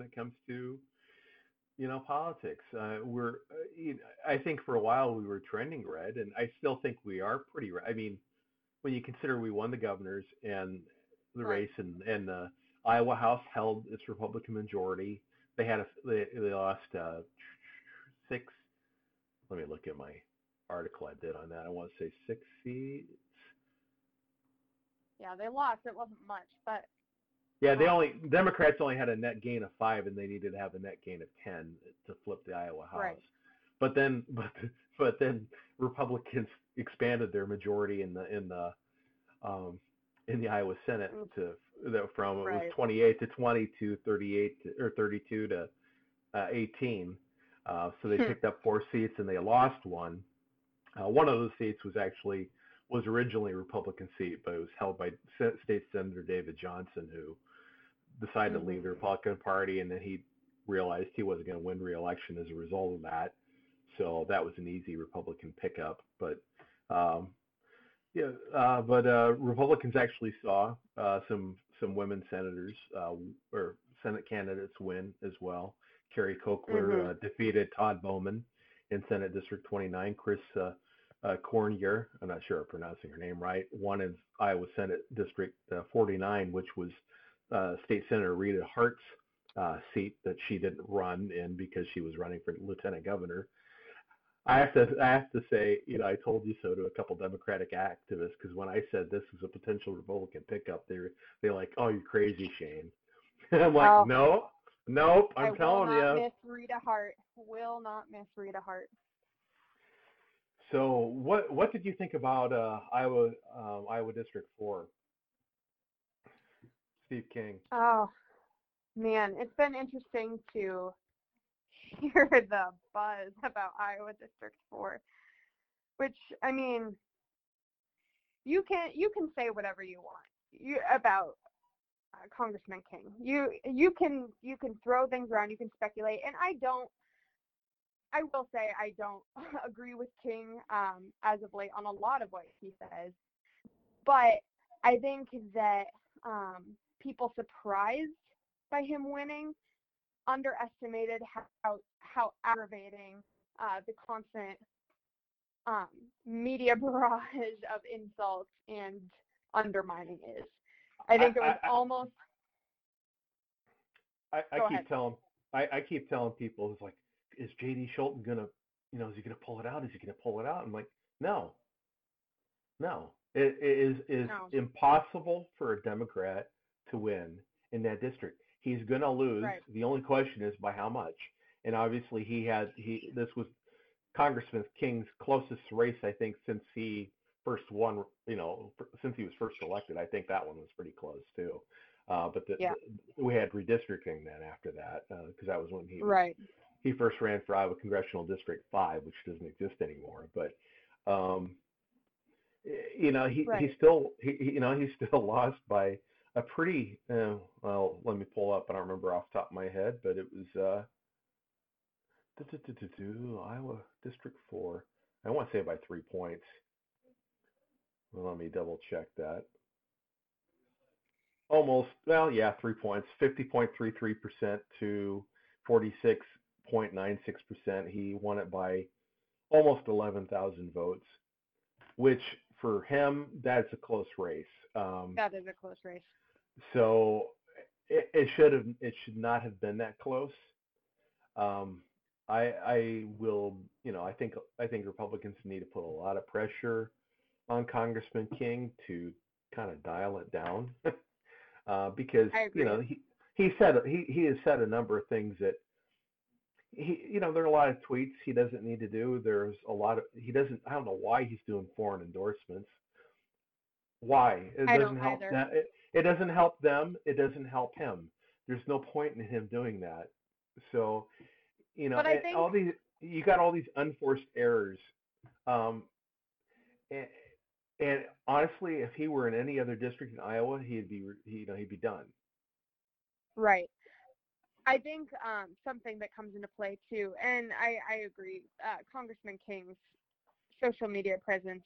politics. I think for a while we were trending red, and I still think we are pretty red. I mean, when you consider we won the governor's and the race, and the Iowa House held its Republican majority. They lost 6. Let me look at my article I did on that. I want to say 6 seats. Yeah, they lost. It wasn't much, but yeah, Democrats only had a net gain of 5, and they needed to have a net gain of 10 to flip the Iowa House. Right. But then Republicans expanded their majority in the Iowa Senate from it was 28 to 20 to 38 or 32 to 18. So they picked up 4 seats and they lost 1. One of those seats was originally a Republican seat, but it was held by State Senator David Johnson, who decided to leave the Republican Party, and then he realized he wasn't going to win re-election as a result of that. So that was an easy Republican pickup. But Republicans actually saw some women senators or Senate candidates win as well. Carrie Cochler defeated Todd Bowman in Senate District 29. Chris Cornier, I'm not sure I'm pronouncing her name right, won in Iowa Senate District 49, which was State Senator Rita Hart's seat that she didn't run in because she was running for lieutenant governor. I have to say, I told you so to a couple Democratic activists, because when I said this was a potential Republican pickup, they're like, "Oh, you're crazy, Shane." And I'm like, Oh, "No, nope, I I'm will telling not you." miss Rita Hart. Will not miss Rita Hart. So, what did you think about Iowa District 4, Steve King? Oh man, it's been interesting to hear the buzz about Iowa District 4, which, I mean, you can say whatever you want about Congressman King. You can throw things around, you can speculate, and I will say I don't agree with King as of late on a lot of what he says, but I think that people surprised by him winning underestimated how aggravating the constant media barrage of insults and undermining is. I think it was almost. I keep telling people, it's like, is J.D. Scholten gonna, is he gonna pull it out? Is he gonna pull it out? I'm like, no. It is No. impossible for a Democrat to win in that district. He's gonna lose. Right. The only question is by how much. And obviously this was Congressman King's closest race, I think, since he first won, since he was first elected. I think that one was pretty close too. But we had redistricting then after that, because that was when he first ran for Iowa Congressional District 5, which doesn't exist anymore. But he still lost by a pretty well. Let me pull up. I don't remember off the top of my head, but it was Iowa District 4. I want to say by 3 points. Well, let me double check that. Almost, 3 points, 50.33% to 46.96%. He won it by almost 11,000 votes, which for him, that's a close race. That is a close race. So it should not have been that close. I think Republicans need to put a lot of pressure on Congressman King to kind of dial it down. Because he has said a number of things that there are a lot of tweets he doesn't need to do. There's a lot of I don't know why he's doing foreign endorsements. Why? It doesn't help them. It doesn't help them. It doesn't help him. There's no point in him doing that. So, you got all these unforced errors. And honestly, if he were in any other district in Iowa, he'd be done. Right. I think something that comes into play too, and I agree, Congressman King's social media presence,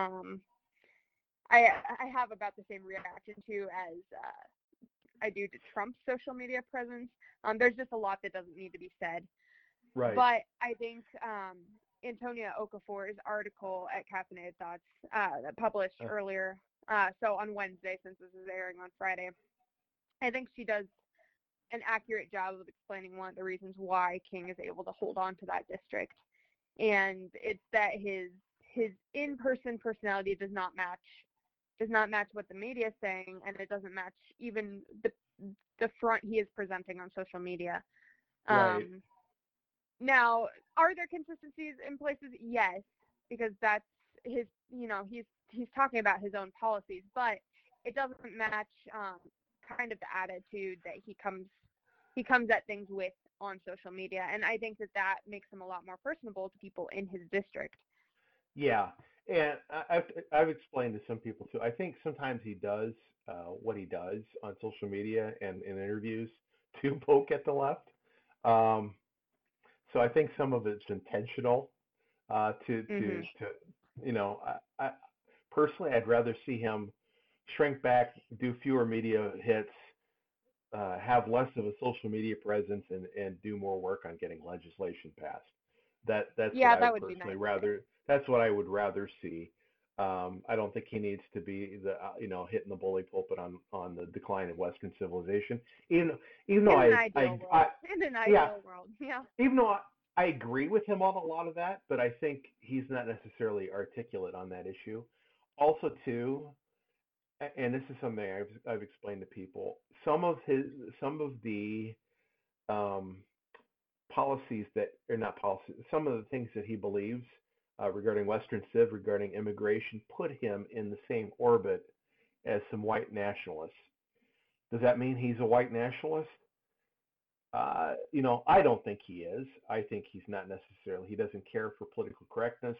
I have about the same reaction to as I do to Trump's social media presence. There's just a lot that doesn't need to be said. Right. But I think Antonia Okafor's article at Caffeinated Thoughts that published earlier, so on Wednesday, since this is airing on Friday, I think she does an accurate job of explaining one of the reasons why King is able to hold on to that district. And it's that his in-person personality does not match what the media is saying, and it doesn't match even the front he is presenting on social media. Right. Now, are there consistencies in places? Yes, because that's his, he's talking about his own policies, but it doesn't match kind of the attitude that he comes at things with on social media. And I think that makes him a lot more personable to people in his district. Yeah, and I've explained to some people too. I think sometimes he does what he does on social media and in interviews to poke at the left. So I think some of it's intentional. I personally, I'd rather see him shrink back, do fewer media hits, have less of a social media presence, and do more work on getting legislation passed. That's what I would personally rather. That's what I would rather see. I don't think he needs to be the hitting the bully pulpit on the decline of Western civilization. Even though In an ideal world. In an ideal world, yeah. Even though I agree with him on a lot of that, but I think he's not necessarily articulate on that issue. Also, too, and this is something I've explained to people. Some of the policies that are not policies. Some of the things that he believes regarding Western Civ, regarding immigration, put him in the same orbit as some white nationalists. Does that mean he's a white nationalist? I don't think he is. I think he's not necessarily. He doesn't care for political correctness.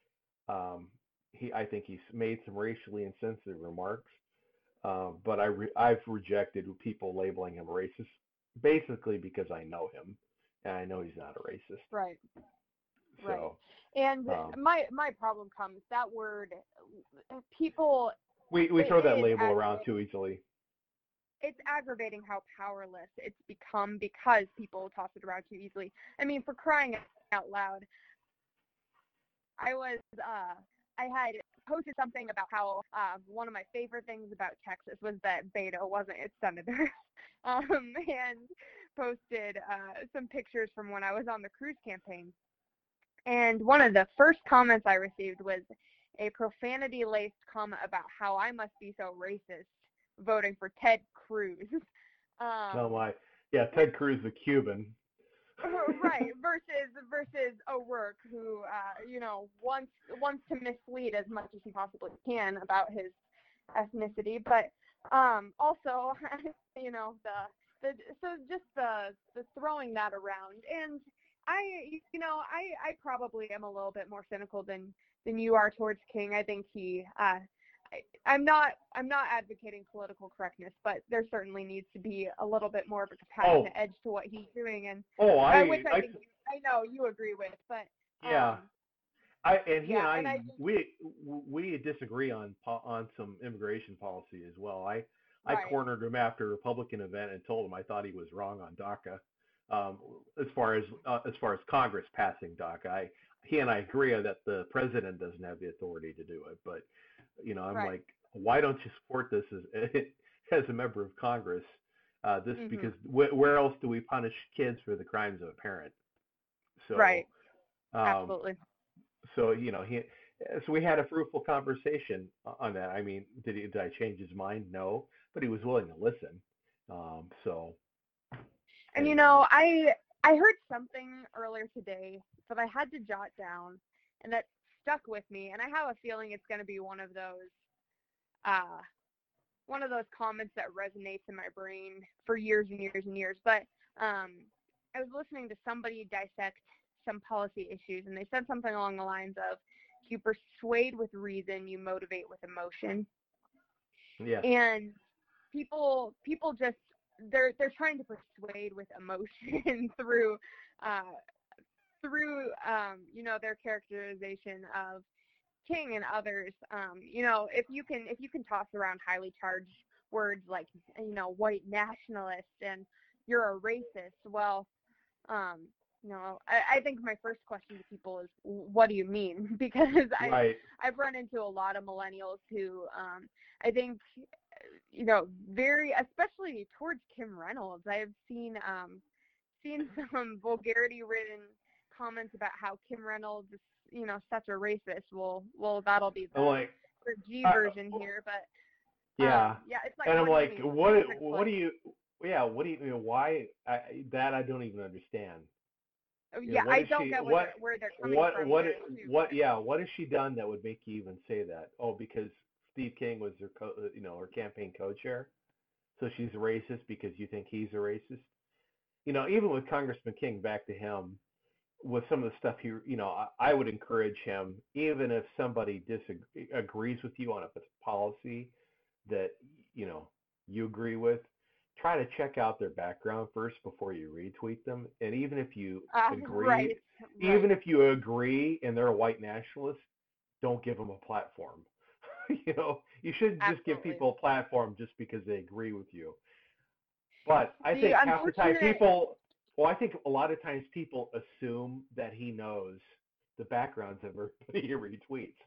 I think he's made some racially insensitive remarks. But I've rejected people labeling him racist, basically because I know him, and I know he's not a racist. Right. So, right. And my problem comes that word. People. We throw that label around too easily. It's aggravating how powerless it's become because people toss it around too easily. I mean, for crying out loud, I had posted something about how one of my favorite things about Texas was that Beto wasn't its senator, and posted some pictures from when I was on the Cruz campaign. And one of the first comments I received was a profanity-laced comment about how I must be so racist voting for Ted Cruz. Oh my, yeah, Ted Cruz, the Cuban. Right, versus O'Rourke, who wants to mislead as much as he possibly can about his ethnicity, but also the throwing that around. And I probably am a little bit more cynical than you are towards King. I think I'm not advocating political correctness, but there certainly needs to be a little bit more of a compassionate edge to what he's doing, and which I know you agree with. But yeah, he and I we disagree on some immigration policy as well. I cornered him after a Republican event and told him I thought he was wrong on DACA. As far as Congress passing DACA, he and I agree that the president doesn't have the authority to do it, but I'm like, why don't you support this as a member of Congress? Because where else do we punish kids for the crimes of a parent? So, absolutely. So so we had a fruitful conversation on that. I mean, did I change his mind? No, but he was willing to listen. And I heard something earlier today that I had to jot down, and that stuck with me, and I have a feeling it's going to be one of those comments that resonates in my brain for years and years and years. But I was listening to somebody dissect some policy issues, and they said something along the lines of, if you persuade with reason, you motivate with emotion. Yeah. And people just they're trying to persuade with emotion through their characterization of King and others. If you can toss around highly charged words like white nationalist and you're a racist, well, I think my first question to people is, what do you mean? Because I've run into a lot of millennials who I think especially towards Kim Reynolds, I've seen some vulgarity-ridden comments about how Kim Reynolds is, such a racist. Well, that'll be the G version here, but it's like. And I'm like, what do you? Yeah, what do you? Why? That I don't even understand. Yeah, I don't get where they're coming from. What has she done that would make you even say that? Oh, because Steve King was her campaign co-chair, so she's a racist because you think he's a racist. Even with Congressman King, back to him, with some of the stuff I would encourage him, even if somebody disagrees with you on a policy that you agree with, try to check out their background first before you retweet them. And even if you agree, even if you agree and they're a white nationalist, don't give them a platform. You shouldn't just give people a platform just because they agree with you. But I think half the time I think a lot of times people assume that he knows the backgrounds of everybody he retweets.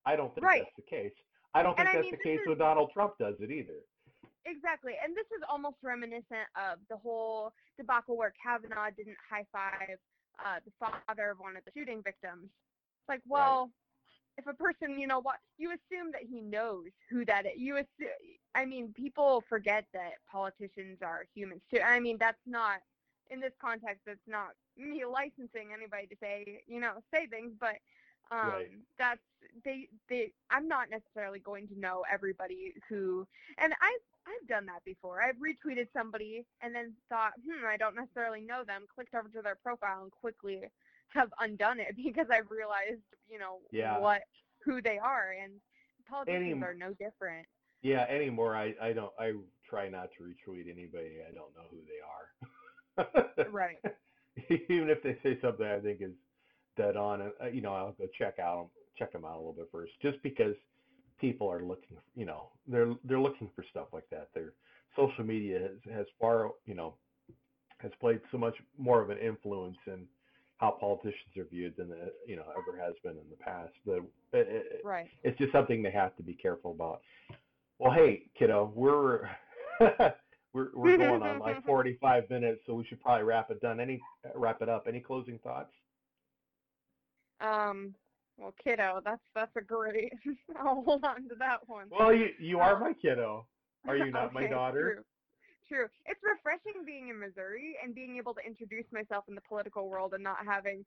I don't think Right. that's the case. I don't think And I that's mean, the case when Donald Trump does it either. Exactly. And this is almost reminiscent of the whole debacle where Kavanaugh didn't high-five the father of one of the shooting victims. It's like, well, if a person, what, you assume that he knows who that is. I mean, people forget that politicians are humans too. I mean, that's not, in this context, that's not me licensing anybody to say things, but that's, I'm not necessarily going to know everybody who, and I've done that before. I've retweeted somebody and then thought, I don't necessarily know them, clicked over to their profile and quickly have undone it because I've realized, who they are, and politicians are no different. Yeah, anymore I try not to retweet anybody I don't know who they are. Right. Even if they say something I think is dead on, and I'll go check them out a little bit first, just because people are looking, they're looking for stuff like that. Their social media has far, has played so much more of an influence in how politicians are viewed than ever has been in the past. But it's just something they have to be careful about. Well, hey, kiddo, we're we're going on like 45 minutes, so we should probably wrap it up. Any closing thoughts? Well, kiddo, that's a great. I'll hold on to that one. Well, you are my kiddo. Are you not my daughter? True. It's refreshing being in Missouri and being able to introduce myself in the political world and not having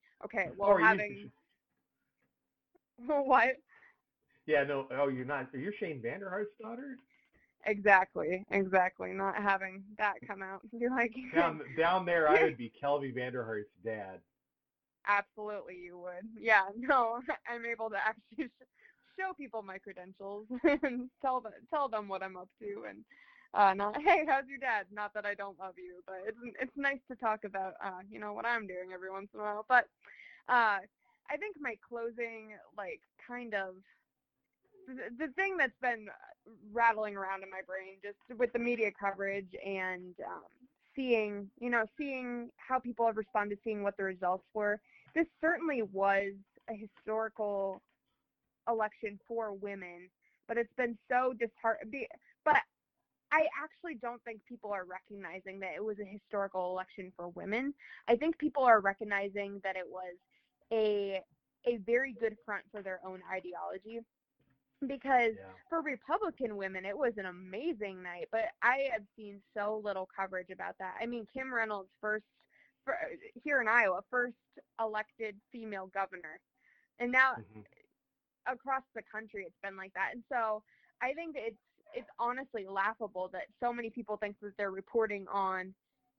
what? Yeah, no. Oh, you're not. You're Shane Vanderhart's daughter? Exactly. Not having that come out. Be like down there, I would be Kelby Vanderhart's dad. Absolutely, you would. Yeah, no, I'm able to actually show people my credentials and tell them what I'm up to, and not, hey, how's your dad? Not that I don't love you, but it's nice to talk about what I'm doing every once in a while. But I think my closing, kind of the thing that's been rattling around in my brain just with the media coverage and seeing how people have responded, seeing what the results were. This certainly was a historical election for women, but it's been so disheartening. But I actually don't think people are recognizing that it was a historical election for women. I think people are recognizing that it was a very good front for their own ideology. Because for Republican women, it was an amazing night, but I have seen so little coverage about that. I mean, Kim Reynolds, here in Iowa, first elected female governor. And now across the country, it's been like that. And so I think it's honestly laughable that so many people think that they're reporting on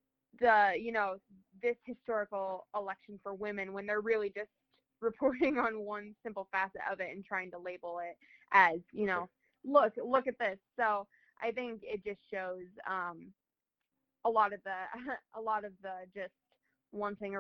this historical election for women when they're really just reporting on one simple facet of it and trying to label it as, look at this. So I think it just shows a lot of the just wanting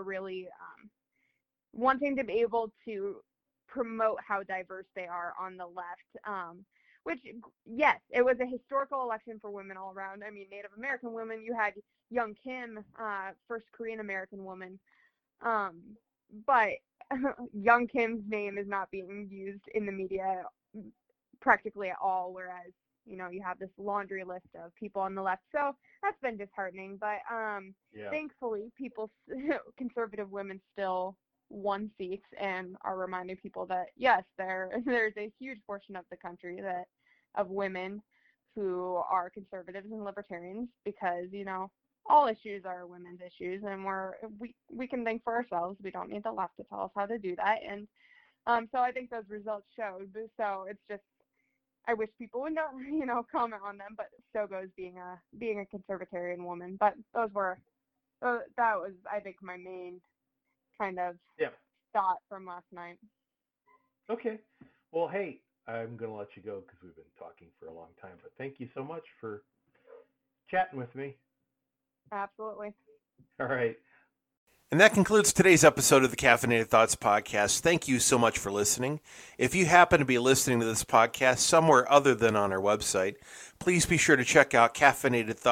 to be able to promote how diverse they are on the left. Which, yes, it was a historical election for women all around. I mean, Native American women, you had Young Kim, first Korean American woman. But Young Kim's name is not being used in the media practically at all, whereas, you have this laundry list of people on the left. So that's been disheartening. But thankfully, conservative women still won seats and are reminding people that, yes, there's a huge portion of the country of women who are conservatives and libertarians because, all issues are women's issues, and we can think for ourselves. We don't need the left to tell us how to do that. And so I think those results showed. So it's just, I wish people would not, comment on them, but so goes being a conservatarian woman. But that was, I think, my main kind of thought from last night. Okay. Well, hey, I'm going to let you go because we've been talking for a long time, but thank you so much for chatting with me. Absolutely. All right. And that concludes today's episode of the Caffeinated Thoughts podcast. Thank you so much for listening. If you happen to be listening to this podcast somewhere other than on our website, please be sure to check out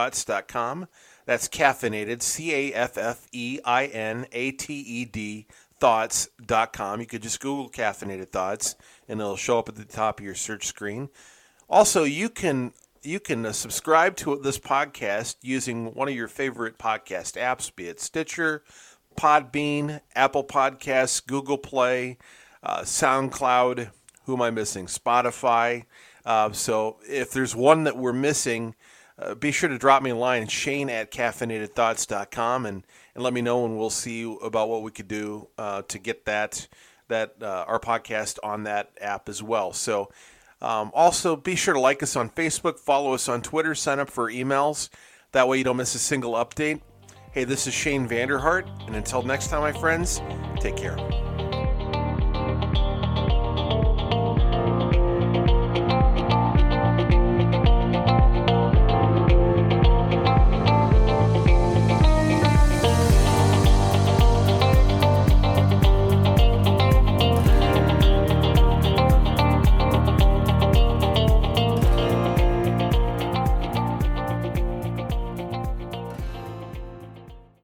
caffeinatedthoughts.com. That's caffeinated, CAFFEINATED caffeinatedthoughts.com. You could just Google Caffeinated Thoughts, and it'll show up at the top of your search screen. Also, you can subscribe to this podcast using one of your favorite podcast apps, be it Stitcher, Podbean, Apple Podcasts, Google Play, SoundCloud. Who am I missing? Spotify. So if there's one that we're missing, be sure to drop me a line, shane@caffeinatedthoughts.com, and let me know, and we'll see about what we could do to get that our podcast on that app as well. So also be sure to like us on Facebook, follow us on Twitter, sign up for emails. That way you don't miss a single update. Hey, this is Shane Vanderhart, and until next time, my friends, take care.